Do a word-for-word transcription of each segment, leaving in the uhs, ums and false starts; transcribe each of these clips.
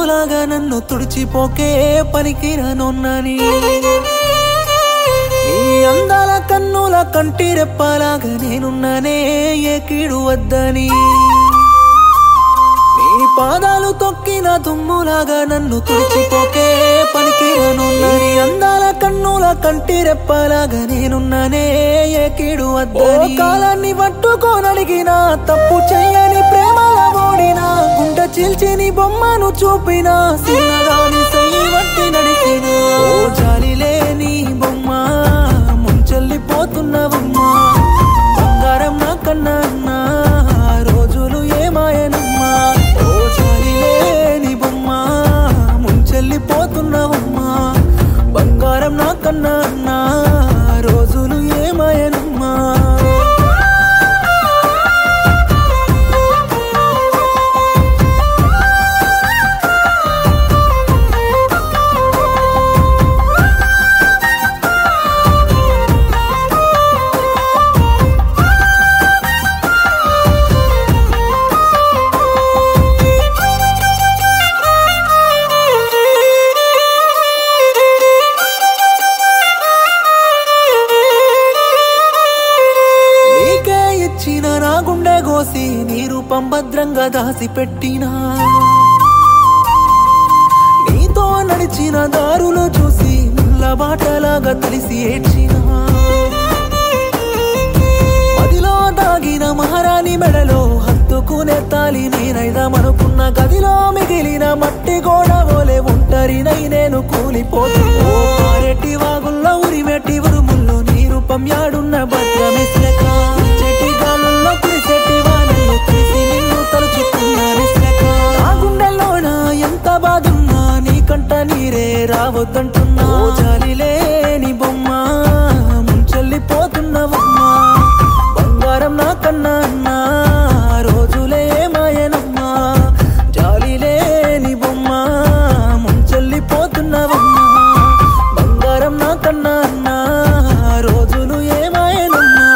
దుమ్ములాగా నన్ను తుడిచిపోకే పనికిరానొన్నని నీ అందాల కన్నుల కంటి రెప్పలాగా నేనున్నానే ఏ కీడు వద్దని నీ పాదాలు తొక్కిన దుమ్ములాగా నన్ను తుడిచిపోకే పనికిరానొన్నని అందాల కన్నుల కంటి రెప్పలాగా నేనున్నానే ఏ కీడు వద్దని కాలాన్ని పట్టుకోనడిగిన తప్పు చెయ్యని ప్రేమల ఓడినా గుంట చీల్చిని బొమ్మను చూపిన సిన్నదాని సయ్యి వట్టి నడిచిన ఓ జాలి లేని బొమ్మ ముంచెల్లిపోతున్నవమ్మా బంగారం నా కన్నా అన్నా రోజులు ఏమాయనమ్మా ఓ జాలి లేని బొమ్మ ముంచెల్లిపోతున్నవమ్మా బంగారం నా కన్నా అన్నా రోజులు ఏమాయనమ్మా నా గుండె గోసి నీ రూపం భద్రంగా దాసి పెట్టినా నీతో నడిచిన దారులు చూసి ముళ్ళ బాటలాగా తెలిసి ఏడ్చినా మదిలో దాగిన మహారాణి మెడలో హత్తుకునే తాలి నేనైదామనుకున్న గదిలో మిగిలిన మట్టి గోడ ఓలే ఒంటరినై నేను కూలిపోతున్నా రెట్టి వాగుల్లో ఉరిమెట్టి ఉరుముల్లో నీ రూపం యాడున్న భద్రమెస్లక చెట్టి గాలుల్లో కురిసెట్టి వానల్లో తెలిసి నిన్ను తలుచుకున్నారెస్లక నా గుండెల్లోన ఎంత బాధున్నా నీ కంట నీరే రావద్దంటున్నా జాలి లేని బొమ్మ ముంచెల్లిపోతున్నవమ్మా బంగారం నా కన్నా అన్నా రోజులే మాయనమ్మా జాలి లేని బొమ్మ ముంచెల్లిపోతున్నవమ్మా బంగారం నా కన్నా అన్నా రోజులు ఏమాయనమ్మా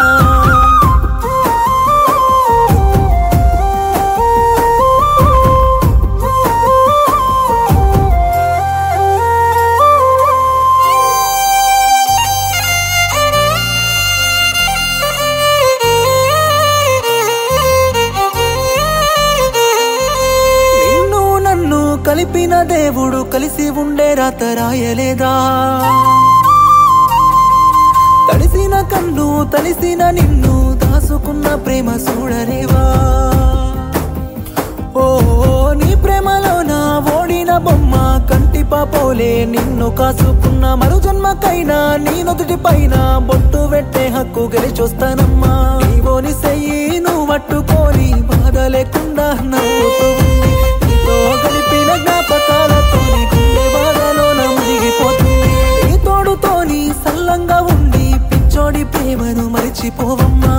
నిన్ను నన్ను కలిపిన దేవుడు కలిసి ఉండే రాత రాయలేదా తడిసిన కన్ను తలిసిన నిన్ను దాసుకున్న ప్రేమ చూడలేవా ఓ నీ ప్రేమలో నా ఓడిన బొమ్మ కంటి పాపోలే నిన్ను కాసుకున్న మరు జన్మకైనా నీ నుదుటి పైన బొట్టు పెట్టే హక్కు గెలిచొస్తానమ్మా నీవోని సెయ్యి నువ్వు పట్టుకొని బాధ లేకుండా నవ్వుతూ ఉంది నీతో గడిపిన జ్ఞాపకాలతోని గుండె బాధలో నా మునిగిపోతుంది నీ తోడుతోని సల్లంగా ఉండి పిచ్చోడి ప్రేమను మరిచిపోవమ్మా